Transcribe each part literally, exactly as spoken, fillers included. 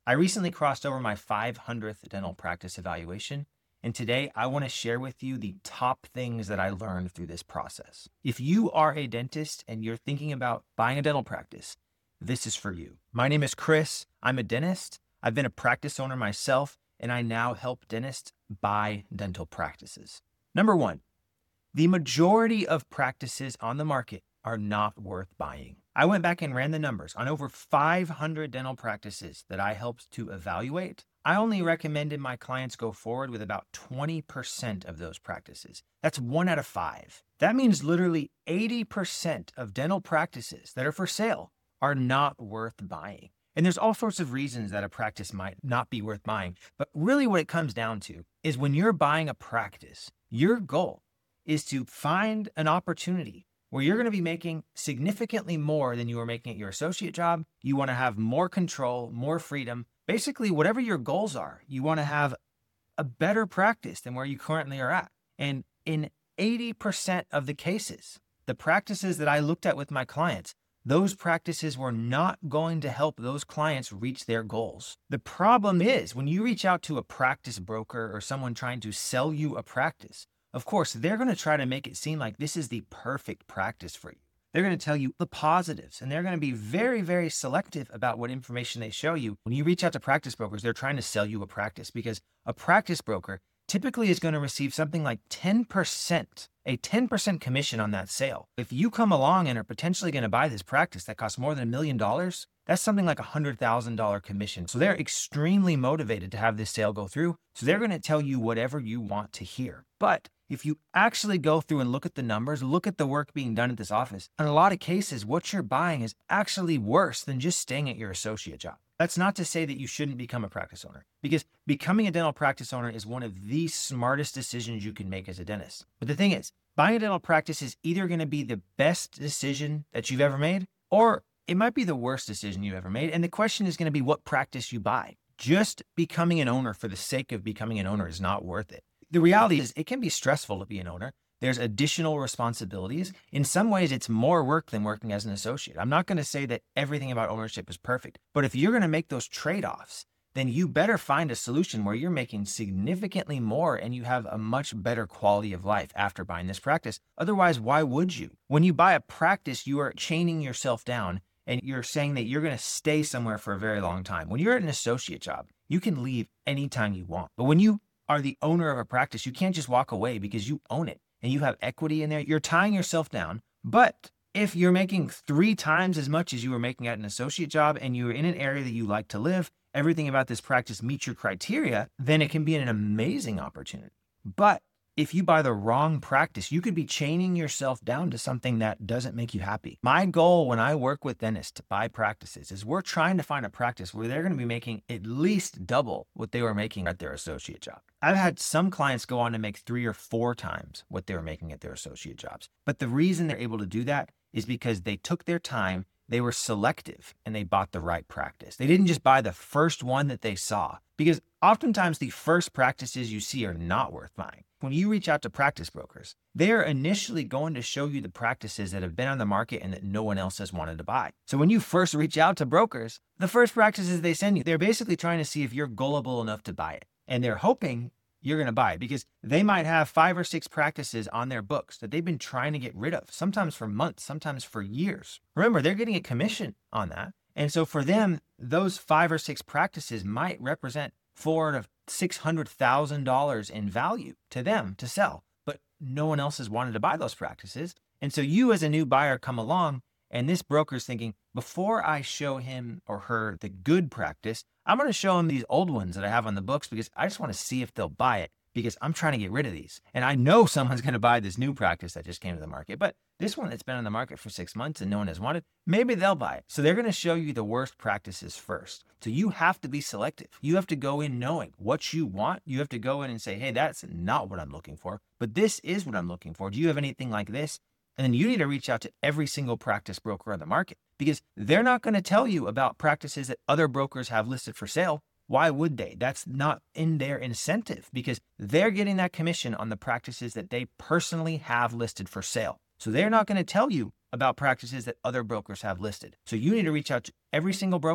I recently crossed over my five hundredth dental practice evaluation, and today I want to share with you the top things that I learned through this process. If you are a dentist and you're thinking about buying a dental practice, this is for you. My name is Chris. I'm a dentist. I've been a practice owner myself, and I now help dentists buy dental practices. Number one, the majority of practices on the market are not worth buying. I went back and ran the numbers on over five hundred dental practices that I helped to evaluate. I only recommended my clients go forward with about twenty percent of those practices. That's one out of five. That means literally eighty percent of dental practices that are for sale are not worth buying. And there's all sorts of reasons that a practice might not be worth buying. But really what it comes down to is when you're buying a practice, your goal is to find an opportunity where you're going to be making significantly more than you were making at your associate job. You want to have more control, more freedom. Basically, whatever your goals are, you want to have a better practice than where you currently are at. And in eighty percent of the cases, the practices that I looked at with my clients, those practices were not going to help those clients reach their goals. The problem is when you reach out to a practice broker or someone trying to sell you a practice, of course, they're going to try to make it seem like this is the perfect practice for you. They're going to tell you the positives, and they're going to be very, very selective about what information they show you. When you reach out to practice brokers, they're trying to sell you a practice because a practice broker typically is going to receive something like ten percent, a ten percent commission on that sale. If you come along and are potentially going to buy this practice that costs more than a million dollars, that's something like a one hundred thousand dollars commission. So they're extremely motivated to have this sale go through. So they're going to tell you whatever you want to hear. But if you actually go through and look at the numbers, look at the work being done at this office, in a lot of cases, what you're buying is actually worse than just staying at your associate job. That's not to say that you shouldn't become a practice owner, because becoming a dental practice owner is one of the smartest decisions you can make as a dentist. But the thing is, buying a dental practice is either going to be the best decision that you've ever made, or it might be the worst decision you ever made. And the question is going to be what practice you buy. Just becoming an owner for the sake of becoming an owner is not worth it. The reality is it can be stressful to be an owner. There's additional responsibilities. In some ways, it's more work than working as an associate. I'm not going to say that everything about ownership is perfect, but if you're going to make those trade-offs, then you better find a solution where you're making significantly more and you have a much better quality of life after buying this practice. Otherwise, why would you? When you buy a practice, you are chaining yourself down and you're saying that you're going to stay somewhere for a very long time. When you're at an associate job, you can leave anytime you want. But when you are the owner of a practice, you can't just walk away because you own it and you have equity in there. You're tying yourself down. But if you're making three times as much as you were making at an associate job and you're in an area that you like to live, everything about this practice meets your criteria, then it can be an amazing opportunity. But if you buy the wrong practice, you could be chaining yourself down to something that doesn't make you happy. My goal when I work with dentists to buy practices is we're trying to find a practice where they're going to be making at least double what they were making at their associate job. I've had some clients go on to make three or four times what they were making at their associate jobs. But the reason they're able to do that is because they took their time, they were selective, and they bought the right practice. They didn't just buy the first one that they saw, because oftentimes the first practices you see are not worth buying. When you reach out to practice brokers, they are initially going to show you the practices that have been on the market and that no one else has wanted to buy. So when you first reach out to brokers, the first practices they send you, they're basically trying to see if you're gullible enough to buy it. And they're hoping you're going to buy it because they might have five or six practices on their books that they've been trying to get rid of, sometimes for months, sometimes for years. Remember, they're getting a commission on that. And so for them, those five or six practices might represent four to six hundred thousand dollars in value to them to sell, but no one else has wanted to buy those practices. And so you as a new buyer come along and this broker's thinking, before I show him or her the good practice, I'm going to show him these old ones that I have on the books because I just want to see if they'll buy it because I'm trying to get rid of these. And I know someone's going to buy this new practice that just came to the market, but this one that's been on the market for six months and no one has wanted, maybe they'll buy it. So they're going to show you the worst practices first. So you have to be selective. You have to go in knowing what you want. You have to go in and say, hey, that's not what I'm looking for, but this is what I'm looking for. Do you have anything like this? And then you need to reach out to every single practice broker on the market because they're not going to tell you about practices that other brokers have listed for sale. Why would they? That's not in their incentive because they're getting that commission on the practices that they personally have listed for sale. So they're not going to tell you about practices that other brokers have listed. So you need to reach out to every single broker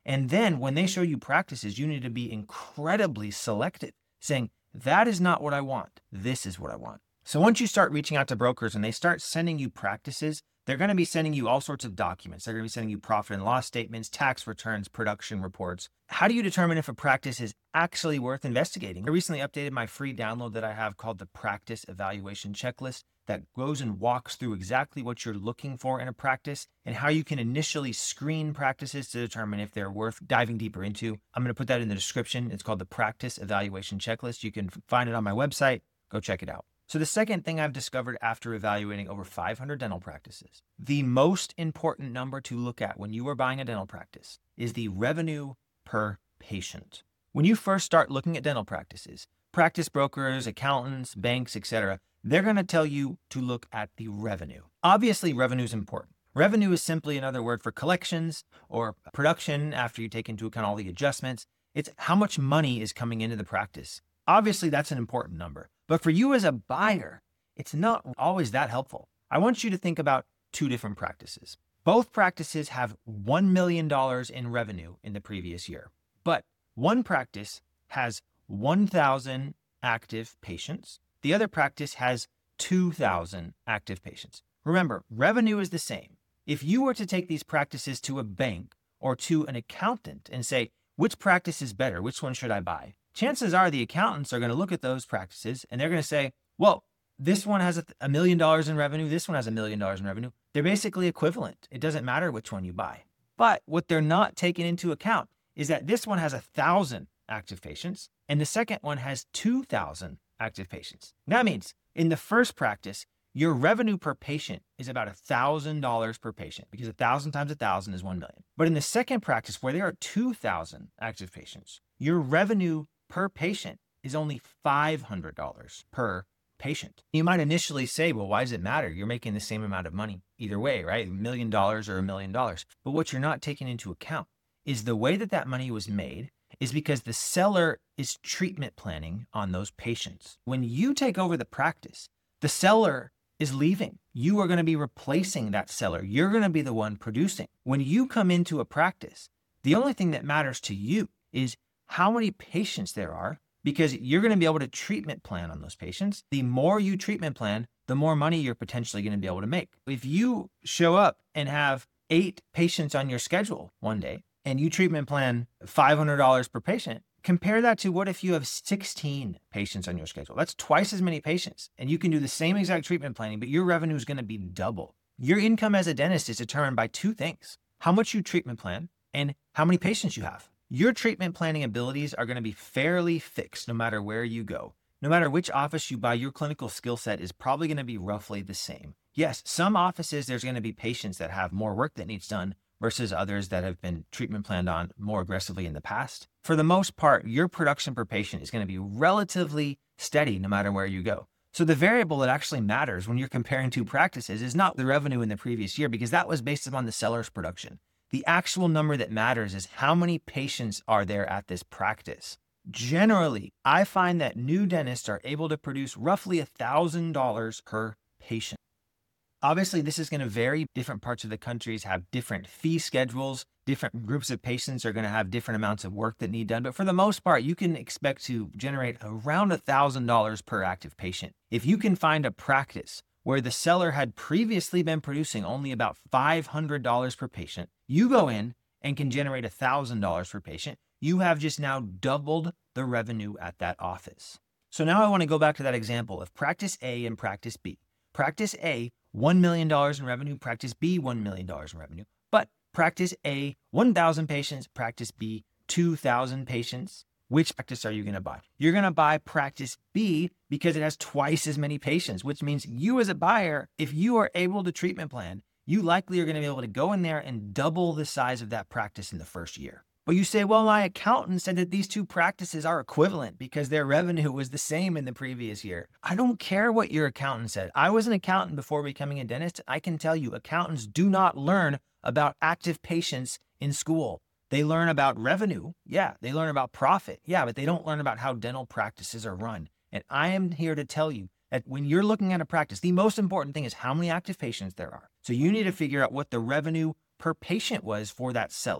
And then when they show you practices, you need to be incredibly selective, saying, that is not what I want. This is what I want. So once you start reaching out to brokers and they start sending you practices, they're going to be sending you all sorts of documents. They're going to be sending you profit and loss statements, tax returns, production reports. How do you determine if a practice is actually worth investigating? I recently updated my free download that I have called the Practice Evaluation Checklist that goes and walks through exactly what you're looking for in a practice and how you can initially screen practices to determine if they're worth diving deeper into. I'm going to put that in the description. It's called the Practice Evaluation Checklist. You can find it on my website. Go check it out. So the second thing I've discovered after evaluating over five hundred dental practices, the most important number to look at when you are buying a dental practice is the revenue per patient. When you first start looking at dental practices, practice brokers, accountants, banks, et cetera, they're going to tell you to look at the revenue. Obviously, revenue is important. Revenue is simply another word for collections or production after you take into account all the adjustments. It's how much money is coming into the practice. Obviously, that's an important number. But for you as a buyer, it's not always that helpful. I want you to think about two different practices. Both practices have one million dollars in revenue in the previous year, but one practice has one thousand active patients. The other practice has two thousand active patients. Remember, revenue is the same. If you were to take these practices to a bank or to an accountant and say, which practice is better? Which one should I buy? Chances are the accountants are going to look at those practices and they're going to say, well, this one has a million dollars in revenue. This one has a million dollars in revenue. They're basically equivalent. It doesn't matter which one you buy. But what they're not taking into account is that this one has a thousand active patients and the second one has two thousand active patients. That means in the first practice, your revenue per patient is about one thousand dollars per patient because one thousand times one thousand is one million. But in the second practice where there are two thousand active patients, your revenue per patient is only five hundred dollars per patient. You might initially say, well, why does it matter? You're making the same amount of money either way, right? A million dollars or a million dollars. But what you're not taking into account is the way that that money was made is because the seller is treatment planning on those patients. When you take over the practice, the seller is leaving. You are going to be replacing that seller. You're going to be the one producing. When you come into a practice, the only thing that matters to you is how many patients there are, because you're going to be able to treatment plan on those patients. The more you treatment plan, the more money you're potentially going to be able to make. If you show up and have eight patients on your schedule one day and you treatment plan five hundred dollars per patient, compare that to what if you have sixteen patients on your schedule? That's twice as many patients and you can do the same exact treatment planning, but your revenue is going to be double. Your income as a dentist is determined by two things: how much you treatment plan and how many patients you have. Your treatment planning abilities are going to be fairly fixed no matter where you go. No matter which office you buy, your clinical skill set is probably going to be roughly the same. Yes, some offices, there's going to be patients that have more work that needs done versus others that have been treatment planned on more aggressively in the past. For the most part, your production per patient is going to be relatively steady no matter where you go. So the variable that actually matters when you're comparing two practices is not the revenue in the previous year, because that was based upon the seller's production. The actual number that matters is how many patients are there at this practice. Generally, I find that new dentists are able to produce roughly one thousand dollars per patient. Obviously, this is going to vary. Different parts of the countries have different fee schedules. Different groups of patients are going to have different amounts of work that need done. But for the most part, you can expect to generate around one thousand dollars per active patient. If you can find a practice where the seller had previously been producing only about five hundred dollars per patient, you go in and can generate one thousand dollars per patient. You have just now doubled the revenue at that office. So now I want to go back to that example of practice A and practice B. Practice A, one million dollars in revenue. Practice B, one million dollars in revenue. But practice A, one thousand patients. Practice B, two thousand patients. Which practice are you going to buy? You're going to buy practice B because it has twice as many patients, which means you as a buyer, if you are able to treatment plan, you likely are going to be able to go in there and double the size of that practice in the first year. But you say, well, my accountant said that these two practices are equivalent because their revenue was the same in the previous year. I don't care what your accountant said. I was an accountant before becoming a dentist. I can tell you, accountants do not learn about active patients in school. They learn about revenue. Yeah, they learn about profit. Yeah, but they don't learn about how dental practices are run. And I am here to tell you that when you're looking at a practice, the most important thing is how many active patients there are. So you need to figure out what the revenue per patient was for that seller,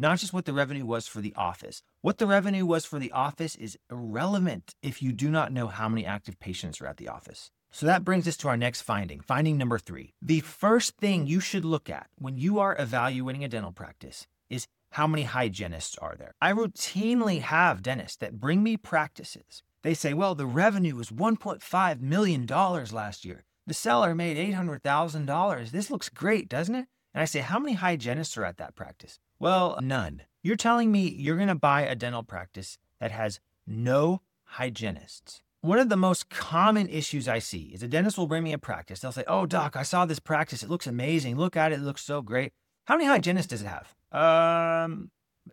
not just what the revenue was for the office. What the revenue was for the office is irrelevant if you do not know how many active patients are at the office. So that brings us to our next finding, finding number three. The first thing you should look at when you are evaluating a dental practice is how many hygienists are there. I routinely have dentists that bring me practices. They say, well, the revenue was one point five million dollars last year. The seller made eight hundred thousand dollars. This looks great, doesn't it? And I say, how many hygienists are at that practice? Well, none. You're telling me you're going to buy a dental practice that has no hygienists. One of the most common issues I see is a dentist will bring me a practice. They'll say, oh, doc, I saw this practice. It looks amazing. Look at it. It looks so great. How many hygienists does it have? Um,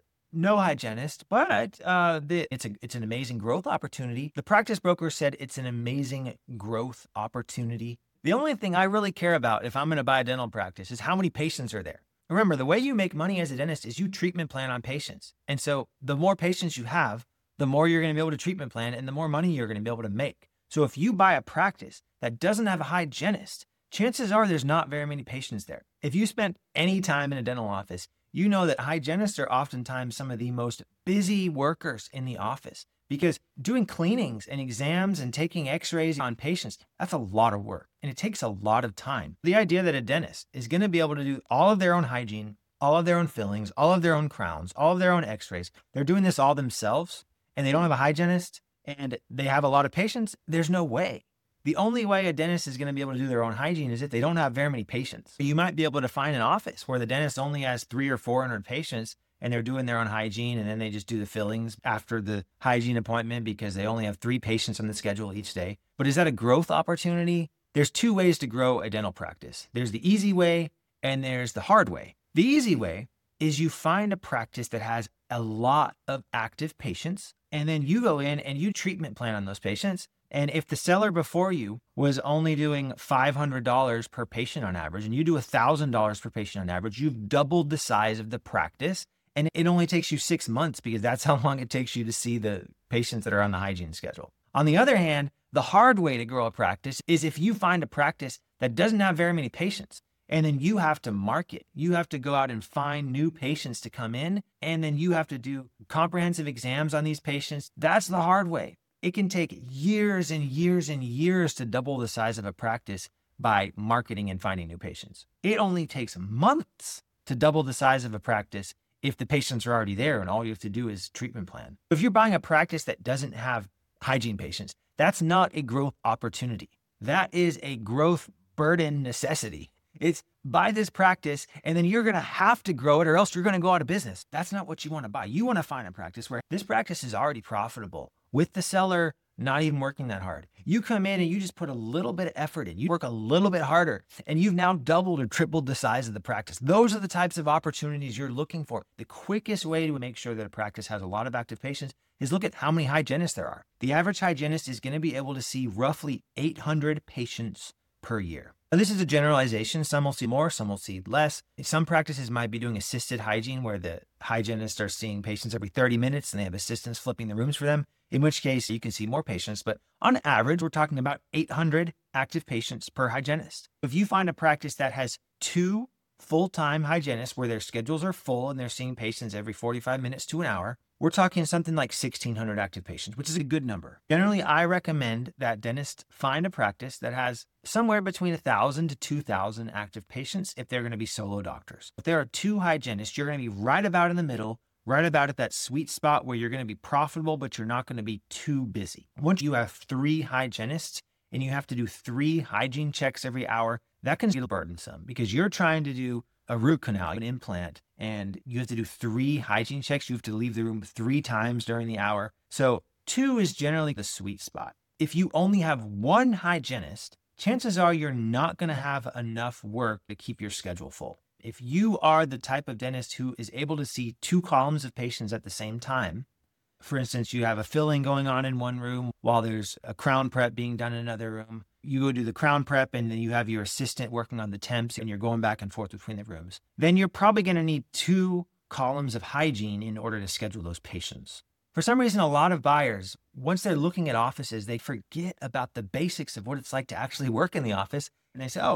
no hygienist, but uh, the, it's a it's an amazing growth opportunity. The practice broker said it's an amazing growth opportunity. The only thing I really care about if I'm going to buy a dental practice is how many patients are there. Remember, the way you make money as a dentist is you treatment plan on patients. And so the more patients you have, the more you're going to be able to treatment plan and the more money you're going to be able to make. So if you buy a practice that doesn't have a hygienist, chances are there's not very many patients there. If you spent any time in a dental office, you know that hygienists are oftentimes some of the most busy workers in the office because doing cleanings and exams and taking x-rays on patients, that's a lot of work and it takes a lot of time. The idea that a dentist is going to be able to do all of their own hygiene, all of their own fillings, all of their own crowns, all of their own x-rays, they're doing this all themselves and they don't have a hygienist and they have a lot of patients, there's no way. The only way a dentist is going to be able to do their own hygiene is if they don't have very many patients. You might be able to find an office where the dentist only has three or four hundred patients and they're doing their own hygiene and then they just do the fillings after the hygiene appointment because they only have three patients on the schedule each day. But is that a growth opportunity? There's two ways to grow a dental practice. There's the easy way and there's the hard way. The easy way is you find a practice that has a lot of active patients and then you go in and you treatment plan on those patients. And if the seller before you was only doing five hundred dollars per patient on average, and you do one thousand dollars per patient on average, you've doubled the size of the practice. And it only takes you six months because that's how long it takes you to see the patients that are on the hygiene schedule. On the other hand, the hard way to grow a practice is if you find a practice that doesn't have very many patients, and then you have to market. You have to go out and find new patients to come in, and then you have to do comprehensive exams on these patients. That's the hard way. It can take years and years and years to double the size of a practice by marketing and finding new patients. It only takes months to double the size of a practice if the patients are already there and all you have to do is treatment plan. If you're buying a practice that doesn't have hygiene patients, that's not a growth opportunity. That is a growth burden necessity. It's buy this practice and then you're going to have to grow it or else you're going to go out of business. That's not what you want to buy. You want to find a practice where this practice is already profitable with the seller not even working that hard. You come in and you just put a little bit of effort in. You work a little bit harder and you've now doubled or tripled the size of the practice. Those are the types of opportunities you're looking for. The quickest way to make sure that a practice has a lot of active patients is look at how many hygienists there are. The average hygienist is going to be able to see roughly eight hundred patients per year. Now, this is a generalization. Some will see more, some will see less. Some practices might be doing assisted hygiene where the hygienists are seeing patients every thirty minutes and they have assistants flipping the rooms for them, in which case you can see more patients. But on average, we're talking about eight hundred active patients per hygienist. If you find a practice that has two full-time hygienists where their schedules are full and they're seeing patients every forty-five minutes to an hour, we're talking something like sixteen hundred active patients, which is a good number. Generally, I recommend that dentists find a practice that has somewhere between one thousand to two thousand active patients if they're going to be solo doctors. If there are two hygienists, you're going to be right about in the middle, right about at that sweet spot where you're going to be profitable, but you're not going to be too busy. Once you have three hygienists and you have to do three hygiene checks every hour, that can get burdensome because you're trying to do a root canal, an implant, and you have to do three hygiene checks. You have to leave the room three times during the hour. So two is generally the sweet spot. If you only have one hygienist, chances are you're not going to have enough work to keep your schedule full. If you are the type of dentist who is able to see two columns of patients at the same time, for instance, you have a filling going on in one room while there's a crown prep being done in another room. You go do the crown prep and then you have your assistant working on the temps and you're going back and forth between the rooms. Then you're probably going to need two columns of hygiene in order to schedule those patients. For some reason, a lot of buyers, once they're looking at offices, they forget about the basics of what it's like to actually work in the office. And they say, oh,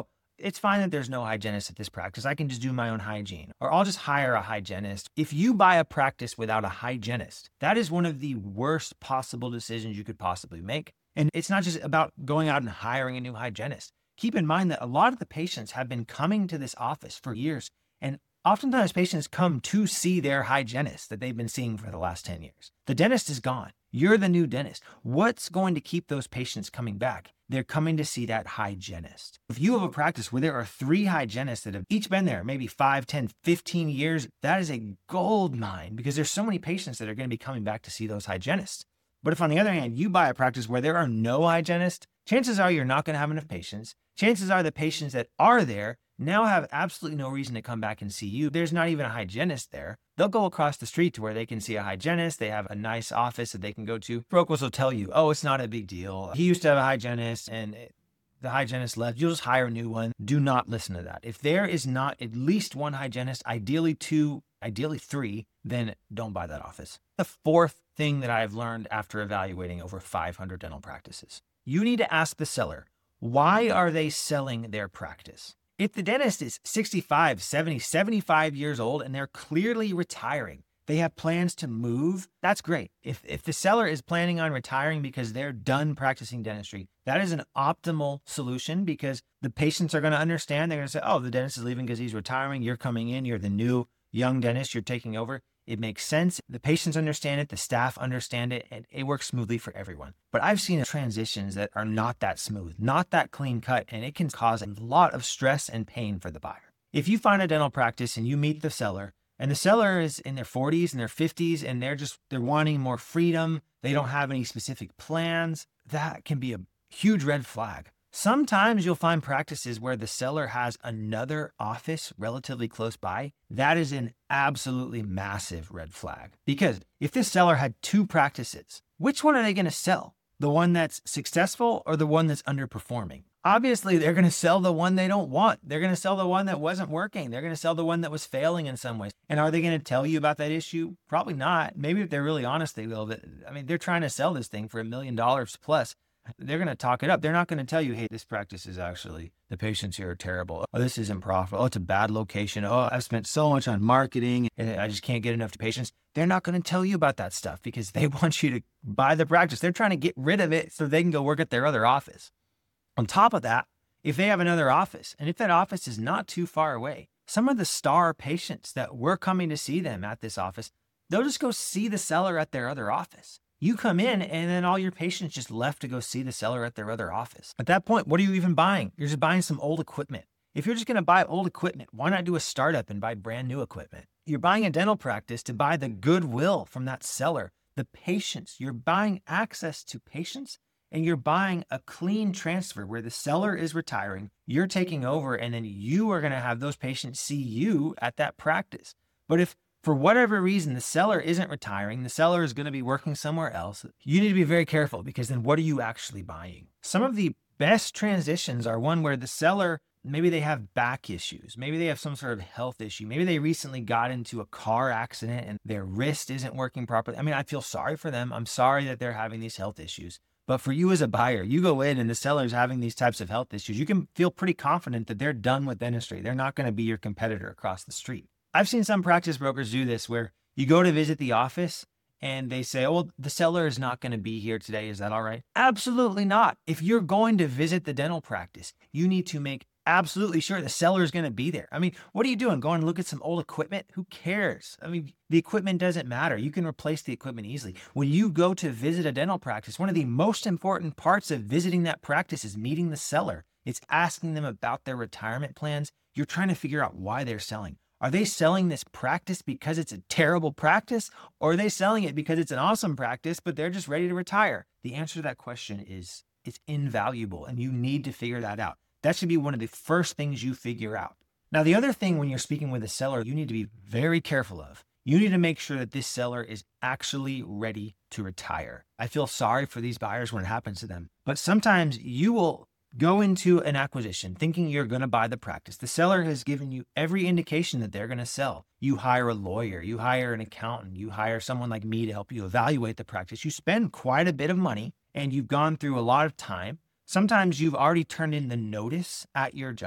it's fine that there's no hygienist at this practice. I can just do my own hygiene, or I'll just hire a hygienist. If you buy a practice without a hygienist, that is one of the worst possible decisions you could possibly make. And it's not just about going out and hiring a new hygienist. Keep in mind that a lot of the patients have been coming to this office for years, and oftentimes patients come to see their hygienist that they've been seeing for the last ten years. The dentist is gone. You're the new dentist. What's going to keep those patients coming back? They're coming to see that hygienist. If you have a practice where there are three hygienists that have each been there maybe five, ten, fifteen years, that is a gold mine because there's so many patients that are going to be coming back to see those hygienists. But if on the other hand, you buy a practice where there are no hygienists, chances are you're not going to have enough patients. Chances are the patients that are there now have absolutely no reason to come back and see you. There's not even a hygienist there. They'll go across the street to where they can see a hygienist. They have a nice office that they can go to. Brokers will tell you, oh, it's not a big deal. He used to have a hygienist and the hygienist left. You'll just hire a new one. Do not listen to that. If there is not at least one hygienist, ideally two, ideally three, then don't buy that office. The fourth thing that I've learned after evaluating over five hundred dental practices, you need to ask the seller, why are they selling their practice? If the dentist is sixty-five, seventy, seventy-five years old and they're clearly retiring, they have plans to move, that's great. If if the seller is planning on retiring because they're done practicing dentistry, that is an optimal solution because the patients are going to understand. They're going to say, oh, the dentist is leaving because he's retiring. You're coming in. You're the new young dentist. You're taking over. It makes sense. The patients understand it. The staff understand it. And it works smoothly for everyone. But I've seen transitions that are not that smooth, not that clean cut, and it can cause a lot of stress and pain for the buyer. If you find a dental practice and you meet the seller, and the seller is in their forties and their fifties, and they're just, they're wanting more freedom, they don't have any specific plans, that can be a huge red flag. Sometimes you'll find practices where the seller has another office relatively close by. That is an absolutely massive red flag. Because if this seller had two practices, which one are they going to sell? The one that's successful or the one that's underperforming? Obviously, they're going to sell the one they don't want. They're going to sell the one that wasn't working. They're going to sell the one that was failing in some ways. And are they going to tell you about that issue? Probably not. Maybe if they're really honest, they will. But I mean, they're trying to sell this thing for a million dollars plus. They're going to talk it up. They're not going to tell you, hey, this practice is actually, the patients here are terrible. Oh, this isn't profitable. Oh, it's a bad location. Oh, I've spent so much on marketing and I just can't get enough patients. They're not going to tell you about that stuff because they want you to buy the practice. They're trying to get rid of it so they can go work at their other office. On top of that, if they have another office, and if that office is not too far away, some of the star patients that were coming to see them at this office, they'll just go see the seller at their other office. You come in and then all your patients just left to go see the seller at their other office. At that point, what are you even buying? You're just buying some old equipment. If you're just going to buy old equipment, why not do a startup and buy brand new equipment? You're buying a dental practice to buy the goodwill from that seller, the patients. You're buying access to patients and you're buying a clean transfer where the seller is retiring, you're taking over, and then you are going to have those patients see you at that practice. But if for whatever reason, the seller isn't retiring, the seller is going to be working somewhere else, you need to be very careful because then what are you actually buying? Some of the best transitions are one where the seller, maybe they have back issues. Maybe they have some sort of health issue. Maybe they recently got into a car accident and their wrist isn't working properly. I mean, I feel sorry for them. I'm sorry that they're having these health issues. But for you as a buyer, you go in and the seller's having these types of health issues, you can feel pretty confident that they're done with dentistry. They're not going to be your competitor across the street. I've seen some practice brokers do this where you go to visit the office and they say, oh, well, the seller is not going to be here today. Is that all right? Absolutely not. If you're going to visit the dental practice, you need to make absolutely sure the seller is going to be there. I mean, what are you doing? Going to look at some old equipment? Who cares? I mean, the equipment doesn't matter. You can replace the equipment easily. When you go to visit a dental practice, one of the most important parts of visiting that practice is meeting the seller. It's asking them about their retirement plans. You're trying to figure out why they're selling. Are they selling this practice because it's a terrible practice? Or are they selling it because it's an awesome practice, but they're just ready to retire? The answer to that question is it's invaluable, and you need to figure that out. That should be one of the first things you figure out. Now, the other thing when you're speaking with a seller, you need to be very careful of. You need to make sure that this seller is actually ready to retire. I feel sorry for these buyers when it happens to them, but sometimes you will go into an acquisition thinking you're going to buy the practice. The seller has given you every indication that they're going to sell. You hire a lawyer, you hire an accountant, you hire someone like me to help you evaluate the practice. You spend quite a bit of money and you've gone through a lot of time. Sometimes you've already turned in the notice at your job.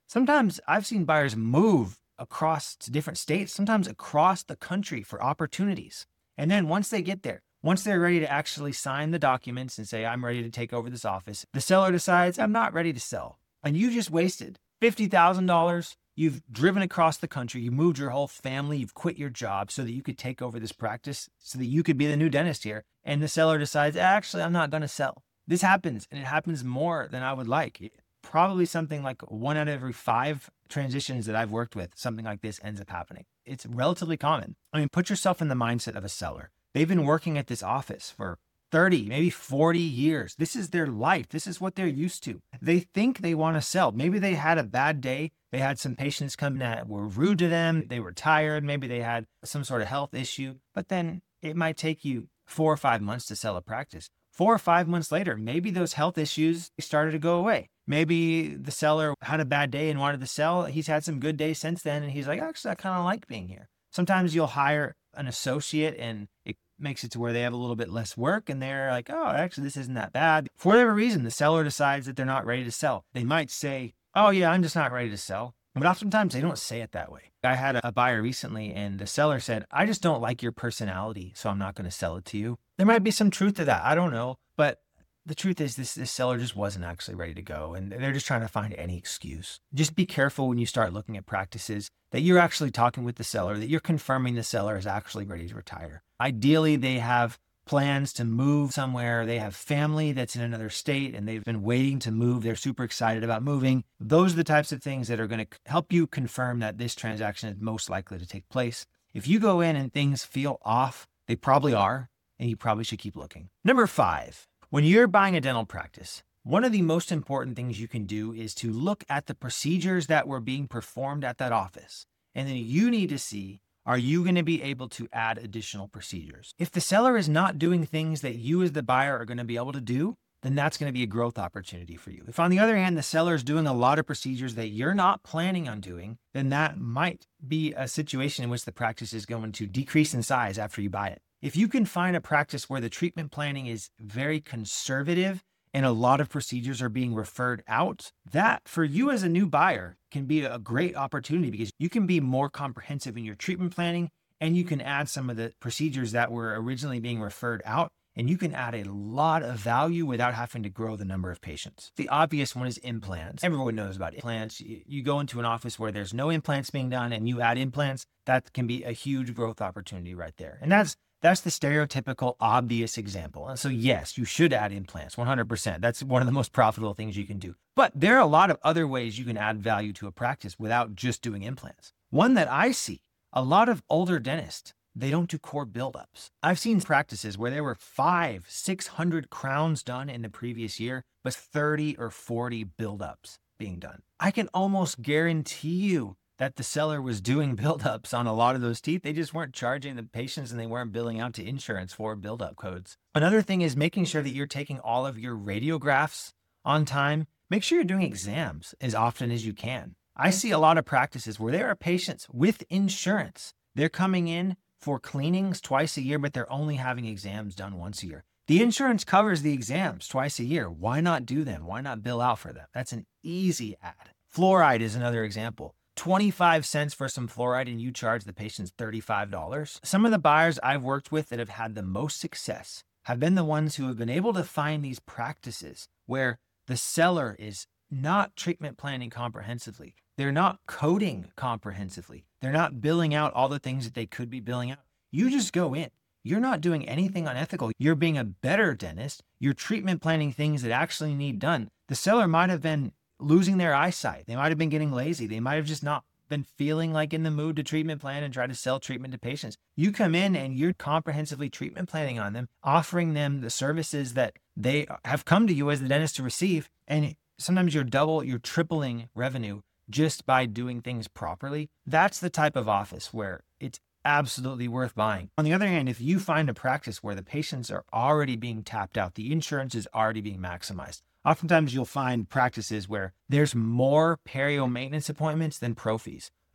Sometimes I've seen buyers move across to different states, sometimes across the country for opportunities. And then once they get there, once they're ready to actually sign the documents and say, I'm ready to take over this office, the seller decides, I'm not ready to sell. And you just wasted fifty thousand dollars. You've driven across the country. You moved your whole family. You've quit your job so that you could take over this practice, so that you could be the new dentist here. And the seller decides, actually, I'm not going to sell. This happens, and it happens more than I would like. Probably something like one out of every five transitions that I've worked with, something like this ends up happening. It's relatively common. I mean, put yourself in the mindset of a seller. They've been working at this office for thirty, maybe forty years. This is their life. This is what they're used to. They think they want to sell. Maybe they had a bad day. They had some patients come in that were rude to them. They were tired. Maybe they had some sort of health issue. But then it might take you four or five months to sell a practice. Four or five months later, maybe those health issues started to go away. Maybe the seller had a bad day and wanted to sell. He's had some good days since then. And he's like, actually, I kind of like being here. Sometimes you'll hire an associate and it makes it to where they have a little bit less work and they're like, oh, actually, this isn't that bad. For whatever reason, the seller decides that they're not ready to sell. They might say, oh yeah, I'm just not ready to sell. But oftentimes they don't say it that way. I had a buyer recently and the seller said, I just don't like your personality, so I'm not going to sell it to you. There might be some truth to that. I don't know. But the truth is this, this seller just wasn't actually ready to go. And they're just trying to find any excuse. Just be careful when you start looking at practices that you're actually talking with the seller, that you're confirming the seller is actually ready to retire. Ideally, they have plans to move somewhere. They have family that's in another state and they've been waiting to move. They're super excited about moving. Those are the types of things that are going to help you confirm that this transaction is most likely to take place. If you go in and things feel off, they probably are, and you probably should keep looking. Number five, when you're buying a dental practice, one of the most important things you can do is to look at the procedures that were being performed at that office. And then you need to see, are you going to be able to add additional procedures? If the seller is not doing things that you as the buyer are going to be able to do, then that's going to be a growth opportunity for you. If on the other hand, the seller is doing a lot of procedures that you're not planning on doing, then that might be a situation in which the practice is going to decrease in size after you buy it. If you can find a practice where the treatment planning is very conservative and a lot of procedures are being referred out, that for you as a new buyer can be a great opportunity because you can be more comprehensive in your treatment planning and you can add some of the procedures that were originally being referred out and you can add a lot of value without having to grow the number of patients. The obvious one is implants. Everyone knows about implants. You go into an office where there's no implants being done and you add implants, that can be a huge growth opportunity right there. And that's That's the stereotypical obvious example. And so yes, you should add implants one hundred percent. That's one of the most profitable things you can do. But there are a lot of other ways you can add value to a practice without just doing implants. One that I see, a lot of older dentists, they don't do core buildups. I've seen practices where there were five, six hundred crowns done in the previous year, but thirty or forty buildups being done. I can almost guarantee you that the seller was doing buildups on a lot of those teeth. They just weren't charging the patients and they weren't billing out to insurance for buildup codes. Another thing is making sure that you're taking all of your radiographs on time. Make sure you're doing exams as often as you can. I see a lot of practices where there are patients with insurance. They're coming in for cleanings twice a year, but they're only having exams done once a year. The insurance covers the exams twice a year. Why not do them? Why not bill out for them? That's an easy add. Fluoride is another example. twenty-five cents for some fluoride and you charge the patients thirty-five dollars. Some of the buyers I've worked with that have had the most success have been the ones who have been able to find these practices where the seller is not treatment planning comprehensively. They're not coding comprehensively. They're not billing out all the things that they could be billing out. You just go in. You're not doing anything unethical. You're being a better dentist. You're treatment planning things that actually need done. The seller might have been losing their eyesight. They might have been getting lazy. They might have just not been feeling like in the mood to treatment plan and try to sell treatment to patients. You come in and you're comprehensively treatment planning on them, offering them the services that they have come to you as the dentist to receive. And sometimes you're double, you're tripling revenue just by doing things properly. That's the type of office where it's absolutely worth buying. On the other hand, if you find a practice where the patients are already being tapped out, the insurance is already being maximized. Oftentimes you'll find practices where there's more perio maintenance appointments than pro fees.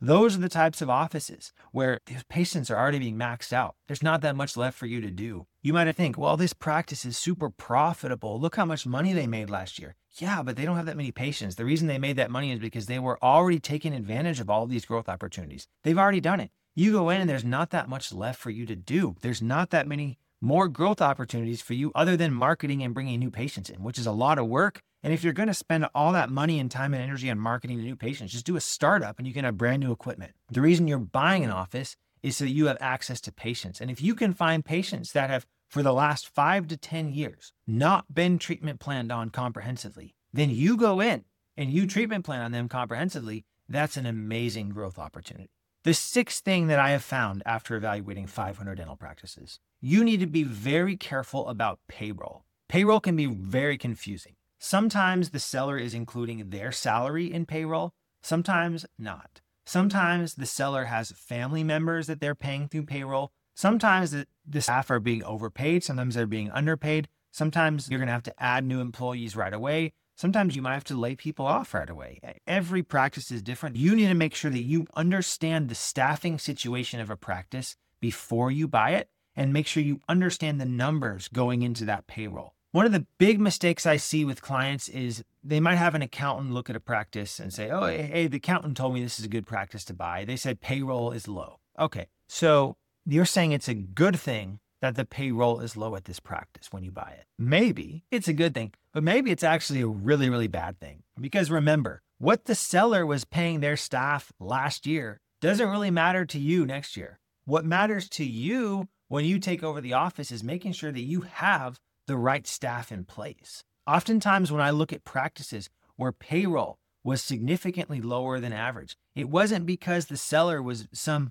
Those are the types of offices where these patients are already being maxed out. There's not that much left for you to do. You might think, well, this practice is super profitable. Look how much money they made last year. Yeah, but they don't have that many patients. The reason they made that money is because they were already taking advantage of all of these growth opportunities. They've already done it. You go in and there's not that much left for you to do. There's not that many more growth opportunities for you other than marketing and bringing new patients in, which is a lot of work. And if you're going to spend all that money and time and energy on marketing to new patients, just do a startup and you can have brand new equipment. The reason you're buying an office is so that you have access to patients. And if you can find patients that have, for the last five to ten years, not been treatment planned on comprehensively, then you go in and you treatment plan on them comprehensively. That's an amazing growth opportunity. The sixth thing that I have found after evaluating five hundred dental practices, you need to be very careful about payroll. Payroll can be very confusing. Sometimes the seller is including their salary in payroll, sometimes not. Sometimes the seller has family members that they're paying through payroll. Sometimes the, the staff are being overpaid. Sometimes they're being underpaid. Sometimes you're going to have to add new employees right away. Sometimes you might have to lay people off right away. Every practice is different. You need to make sure that you understand the staffing situation of a practice before you buy it and make sure you understand the numbers going into that payroll. One of the big mistakes I see with clients is they might have an accountant look at a practice and say, oh, hey, the accountant told me this is a good practice to buy. They said payroll is low. Okay, so you're saying it's a good thing that the payroll is low at this practice when you buy it. Maybe it's a good thing, but maybe it's actually a really, really bad thing. Because remember, what the seller was paying their staff last year doesn't really matter to you next year. What matters to you when you take over the office is making sure that you have the right staff in place. Oftentimes when I look at practices where payroll was significantly lower than average, it wasn't because the seller was some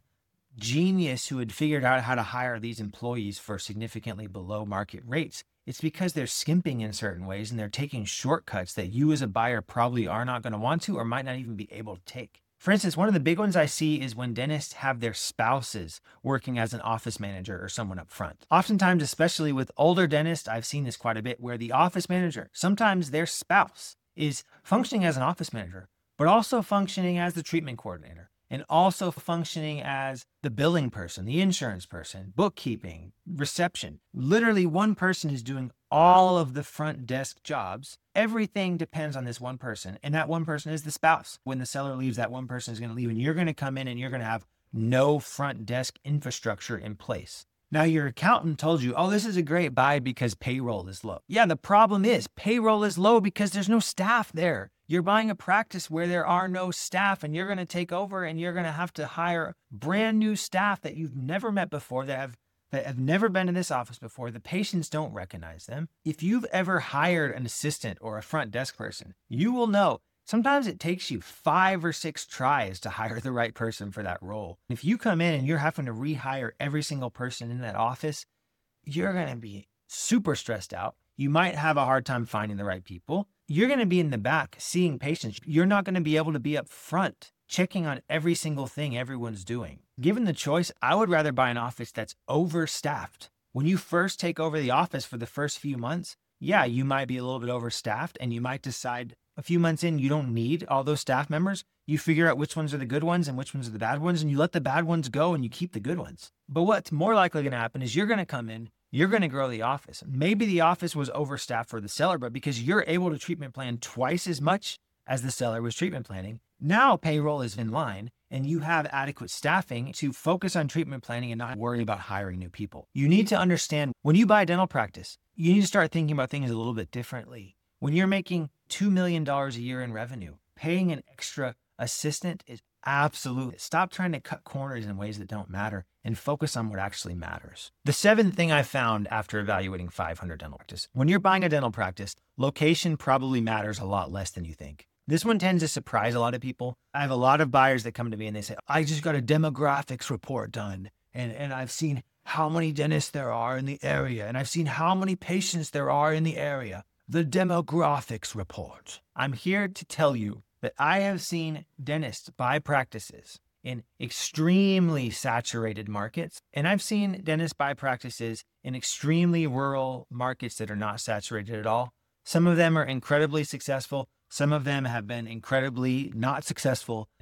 genius who had figured out how to hire these employees for significantly below market rates. It's because they're skimping in certain ways and they're taking shortcuts that you as a buyer probably are not going to want to or might not even be able to take. For instance, one of the big ones I see is when dentists have their spouses working as an office manager or someone up front. Oftentimes, especially with older dentists, I've seen this quite a bit where the office manager, sometimes their spouse is functioning as an office manager, but also functioning as the treatment coordinator and also functioning as the billing person, the insurance person, bookkeeping, reception. Literally one person is doing all of the front desk jobs. Everything depends on this one person, and that one person is the spouse. When the seller leaves, that one person is going to leave, and you're going to come in and you're going to have no front desk infrastructure in place. Now, your accountant told you, oh, this is a great buy because payroll is low. Yeah, the problem is payroll is low because there's no staff there. You're buying a practice where there are no staff, and you're going to take over and you're going to have to hire brand new staff that you've never met before, that have that have never been in this office before. The patients don't recognize them. If you've ever hired an assistant or a front desk person, you will know sometimes it takes you five or six tries to hire the right person for that role. If you come in and you're having to rehire every single person in that office, you're going to be super stressed out. You might have a hard time finding the right people. You're going to be in the back seeing patients. You're not going to be able to be up front checking on every single thing everyone's doing. Given the choice, I would rather buy an office that's overstaffed. When you first take over the office for the first few months, yeah, you might be a little bit overstaffed and you might decide a few months in you don't need all those staff members. You figure out which ones are the good ones and which ones are the bad ones, and you let the bad ones go and you keep the good ones. But what's more likely going to happen is you're going to come in, you're going to grow the office. Maybe the office was overstaffed for the seller, but because you're able to treatment plan twice as much as the seller was treatment planning, now payroll is in line and you have adequate staffing to focus on treatment planning and not worry about hiring new people. You need to understand when you buy a dental practice, you need to start thinking about things a little bit differently. When you're making two million dollars a year in revenue, paying an extra assistant is absolutely, stop trying to cut corners in ways that don't matter and focus on what actually matters. The seventh thing I found after evaluating five hundred dental practice, when you're buying a dental practice, location probably matters a lot less than you think. This one tends to surprise a lot of people. I have a lot of buyers that come to me and they say, I just got a demographics report done. And, and I've seen how many dentists there are in the area. And I've seen how many patients there are in the area. The demographics report. I'm here to tell you that I have seen dentists buy practices in extremely saturated markets. And I've seen dentists buy practices in extremely rural markets that are not saturated at all. Some of them are incredibly successful. Some of them have been incredibly not successful.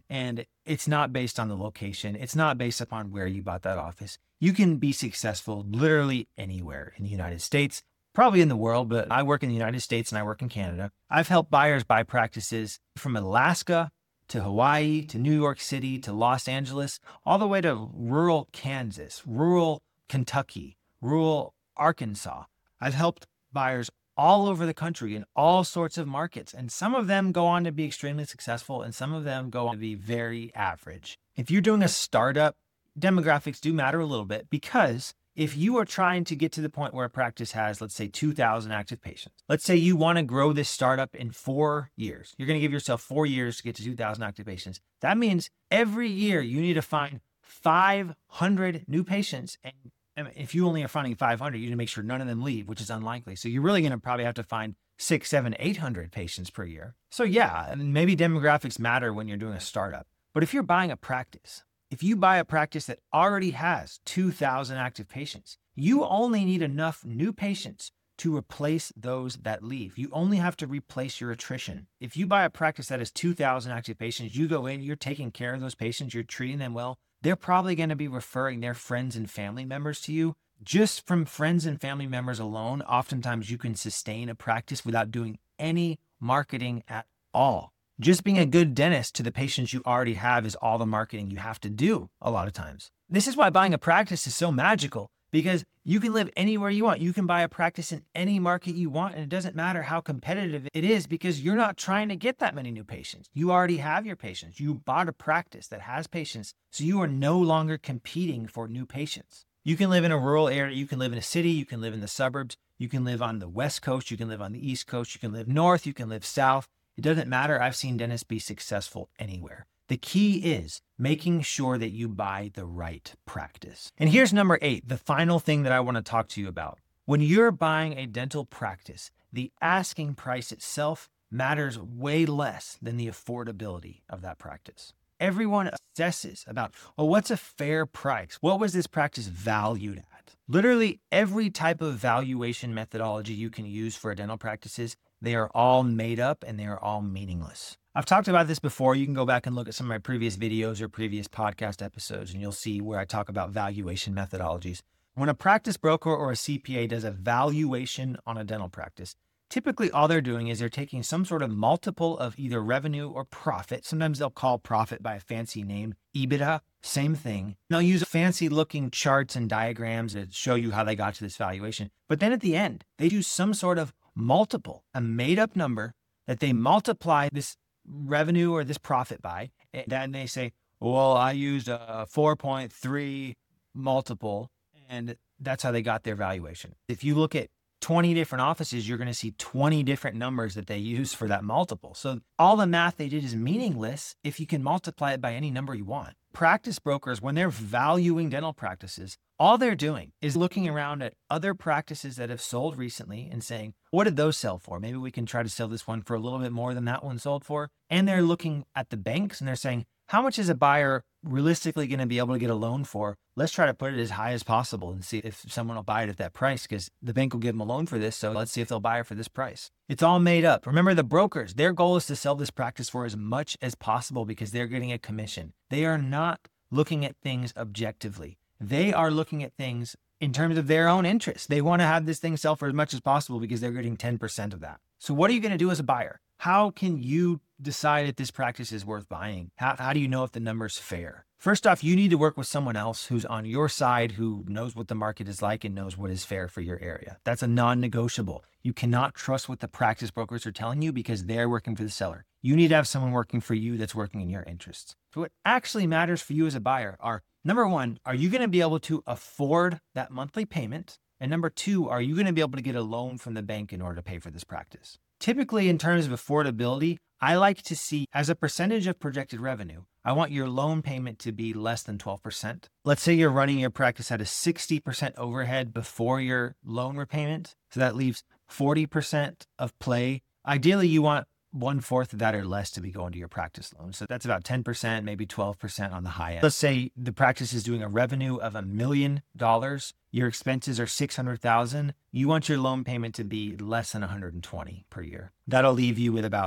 And it's not based on the location. It's not based upon where you bought that office. You can be successful literally anywhere in the United States, probably in the world, but I work in the United States and I work in Canada. I've helped buyers buy practices from Alaska to Hawaii, to New York City, to Los Angeles, all the way to rural Kansas, rural Kentucky, rural Arkansas. I've helped buyers all over the country in all sorts of markets. And some of them go on to be extremely successful and some of them go on to be very average. If you're doing a startup, demographics do matter a little bit, because if you are trying to get to the point where a practice has, let's say, two thousand active patients, let's say you want to grow this startup in four years, you're going to give yourself four years to get to two thousand active patients. That means every year you need to find five hundred new patients. And if you only are finding five hundred, you need to make sure none of them leave, which is unlikely. So you're really going to probably have to find six, seven, eight hundred patients per year. So yeah, maybe demographics matter when you're doing a startup. But if you're buying a practice, if you buy a practice that already has two thousand active patients, you only need enough new patients to replace those that leave. You only have to replace your attrition. If you buy a practice that has two thousand active patients, you go in, you're taking care of those patients, you're treating them well, they're probably going to be referring their friends and family members to you. Just from friends and family members alone, oftentimes you can sustain a practice without doing any marketing at all. Just being a good dentist to the patients you already have is all the marketing you have to do a lot of times. This is why buying a practice is so magical, because you can live anywhere you want. You can buy a practice in any market you want, and it doesn't matter how competitive it is because you're not trying to get that many new patients. You already have your patients. You bought a practice that has patients, so you are no longer competing for new patients. You can live in a rural area. You can live in a city. You can live in the suburbs. You can live on the West Coast. You can live on the East Coast. You can live north. You can live south. It doesn't matter. I've seen dentists be successful anywhere. The key is making sure that you buy the right practice. And here's number eight, the final thing that I want to talk to you about. When you're buying a dental practice, the asking price itself matters way less than the affordability of that practice. Everyone obsesses about, well, what's a fair price? What was this practice valued at? Literally every type of valuation methodology you can use for dental practices, they are all made up and they are all meaningless. I've talked about this before. You can go back and look at some of my previous videos or previous podcast episodes, and you'll see where I talk about valuation methodologies. When a practice broker or a C P A does a valuation on a dental practice, typically all they're doing is they're taking some sort of multiple of either revenue or profit. Sometimes they'll call profit by a fancy name, EBITDA, same thing. They'll use fancy looking charts and diagrams to show you how they got to this valuation. But then at the end, they do some sort of multiple, a made up number that they multiply this revenue or this profit by. And then they say, well, I used a four point three multiple, and that's how they got their valuation. If you look at twenty different offices, you're going to see twenty different numbers that they use for that multiple. So all the math they did is meaningless if you can multiply it by any number you want. Practice brokers, when they're valuing dental practices, all they're doing is looking around at other practices that have sold recently and saying, what did those sell for? Maybe we can try to sell this one for a little bit more than that one sold for. And they're looking at the banks and they're saying, how much is a buyer realistically going to be able to get a loan for? Let's try to put it as high as possible and see if someone will buy it at that price, because the bank will give them a loan for this. So let's see if they'll buy it for this price. It's all made up. Remember, the brokers, their goal is to sell this practice for as much as possible because they're getting a commission. They are not looking at things objectively. They are looking at things in terms of their own interest. They want to have this thing sell for as much as possible because they're getting ten percent of that. So what are you going to do as a buyer? How can you decide if this practice is worth buying? How, how do you know if the number's fair? First off, you need to work with someone else who's on your side, who knows what the market is like and knows what is fair for your area. That's a non-negotiable. You cannot trust what the practice brokers are telling you because they're working for the seller. You need to have someone working for you that's working in your interests. So what actually matters for you as a buyer are, number one, are you going to be able to afford that monthly payment? And number two, are you going to be able to get a loan from the bank in order to pay for this practice? Typically, in terms of affordability, I like to see as a percentage of projected revenue, I want your loan payment to be less than twelve percent. Let's say you're running your practice at a sixty percent overhead before your loan repayment. So that leaves forty percent of play. Ideally, you want one fourth of that or less to be going to your practice loan. So that's about ten percent, maybe twelve percent on the high end. Let's say the practice is doing a revenue of a million dollars. Your expenses are six hundred thousand. You want your loan payment to be less than one hundred twenty per year. That'll leave you with about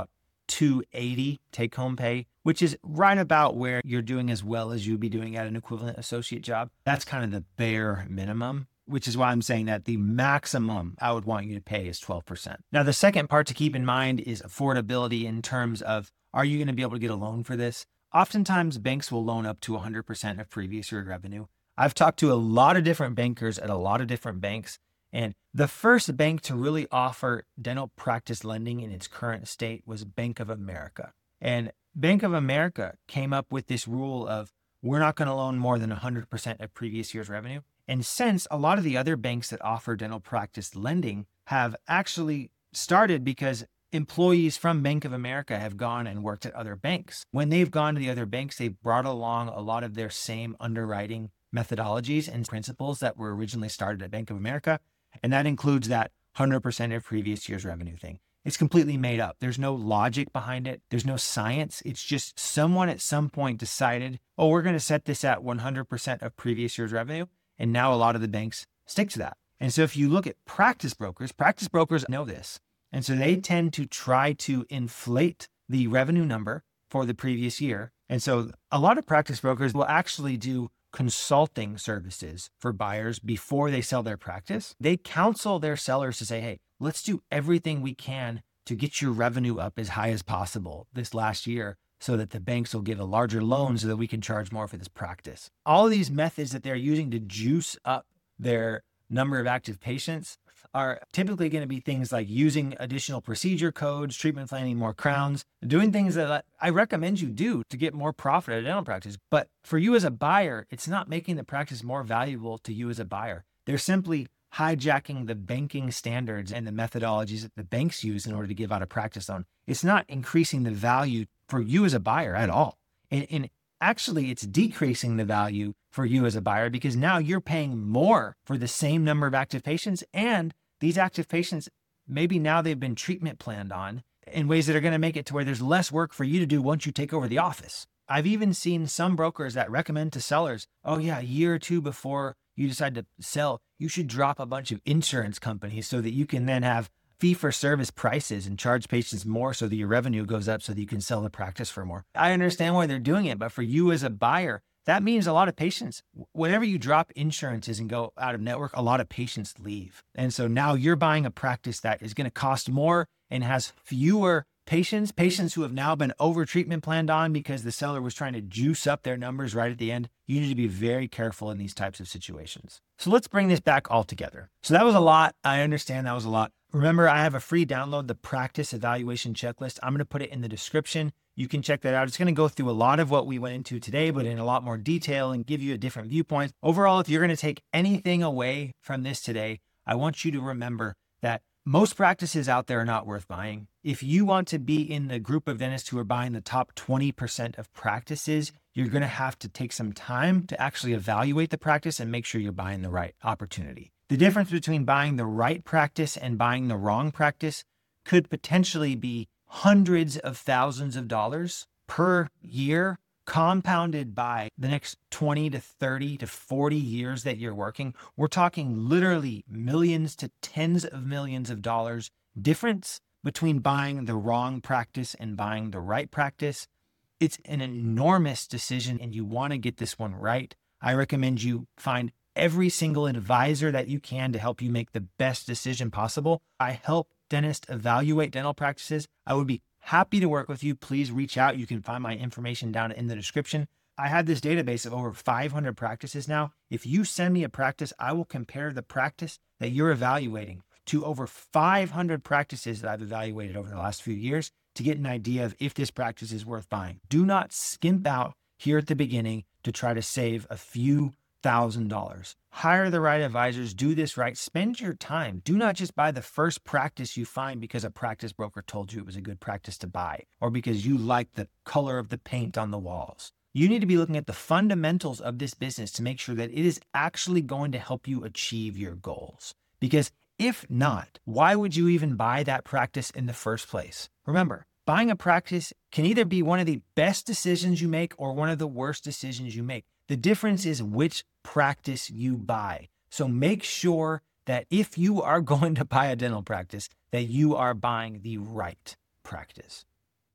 two hundred eighty dollars take home pay, which is right about where you're doing as well as you'd be doing at an equivalent associate job. That's kind of the bare minimum, which is why I'm saying that the maximum I would want you to pay is twelve percent. Now, the second part to keep in mind is affordability in terms of, are you going to be able to get a loan for this? Oftentimes, banks will loan up to one hundred percent of previous year revenue. I've talked to a lot of different bankers at a lot of different banks, and the first bank to really offer dental practice lending in its current state was Bank of America. And Bank of America came up with this rule of, we're not going to loan more than one hundred percent of previous year's revenue. And since a lot of the other banks that offer dental practice lending have actually started because employees from Bank of America have gone and worked at other banks. When they've gone to the other banks, they've brought along a lot of their same underwriting methodologies and principles that were originally started at Bank of America. And that includes that one hundred percent of previous year's revenue thing. It's completely made up. There's no logic behind it. There's no science. It's just someone at some point decided, oh, we're going to set this at one hundred percent of previous year's revenue. And now a lot of the banks stick to that. And so if you look at practice brokers, practice brokers know this. And so they tend to try to inflate the revenue number for the previous year. And so a lot of practice brokers will actually do consulting services for buyers before they sell their practice. They counsel their sellers to say, hey, let's do everything we can to get your revenue up as high as possible this last year so that the banks will give a larger loan so that we can charge more for this practice. All of these methods that they're using to juice up their number of active patients are typically going to be things like using additional procedure codes, treatment planning, more crowns, doing things that I recommend you do to get more profit at a dental practice. But for you as a buyer, it's not making the practice more valuable to you as a buyer. They're simply hijacking the banking standards and the methodologies that the banks use in order to give out a practice loan. It's not increasing the value for you as a buyer at all. And, and actually, it's decreasing the value for you as a buyer because now you're paying more for the same number of active patients. And these active patients, maybe now they've been treatment planned on in ways that are going to make it to where there's less work for you to do once you take over the office. I've even seen some brokers that recommend to sellers, oh yeah, a year or two before you decide to sell, you should drop a bunch of insurance companies so that you can then have fee for service prices and charge patients more so that your revenue goes up so that you can sell the practice for more. I understand why they're doing it, but for you as a buyer, that means a lot of patients, whenever you drop insurances and go out of network, a lot of patients leave. And so now you're buying a practice that is going to cost more and has fewer patients, patients who have now been over treatment planned on because the seller was trying to juice up their numbers right at the end. You need to be very careful in these types of situations. So let's bring this back all together. So that was a lot. I understand that was a lot. Remember, I have a free download, the practice evaluation checklist. I'm going to put it in the description. You can check that out. It's going to go through a lot of what we went into today, but in a lot more detail and give you a different viewpoint. Overall, if you're going to take anything away from this today, I want you to remember that most practices out there are not worth buying. If you want to be in the group of dentists who are buying the top twenty percent of practices, you're going to have to take some time to actually evaluate the practice and make sure you're buying the right opportunity. The difference between buying the right practice and buying the wrong practice could potentially be hundreds of thousands of dollars per year, compounded by the next twenty to thirty to forty years that you're working. We're talking literally millions to tens of millions of dollars difference between buying the wrong practice and buying the right practice. It's an enormous decision and you want to get this one right. I recommend you find every single advisor that you can to help you make the best decision possible. I help dentists evaluate dental practices. I would be happy to work with you. Please reach out. You can find my information down in the description. I have this database of over five hundred practices now. If you send me a practice, I will compare the practice that you're evaluating to over five hundred practices that I've evaluated over the last few years to get an idea of if this practice is worth buying. Do not skimp out here at the beginning to try to save a few thousand dollars. Hire the right advisors, do this right, spend your time. Do not just buy the first practice you find because a practice broker told you it was a good practice to buy or because you like the color of the paint on the walls. You need to be looking at the fundamentals of this business to make sure that it is actually going to help you achieve your goals. Because if not, why would you even buy that practice in the first place? Remember, buying a practice can either be one of the best decisions you make or one of the worst decisions you make. The difference is which practice you buy. So make sure that if you are going to buy a dental practice, that you are buying the right practice.